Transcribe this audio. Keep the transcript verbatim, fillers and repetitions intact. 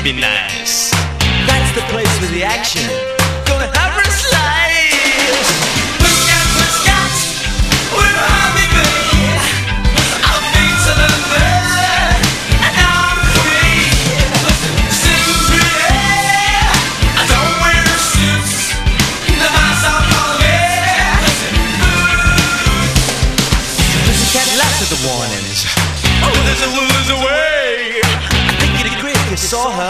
be nice. That's the place for the action. Gonna have a slide.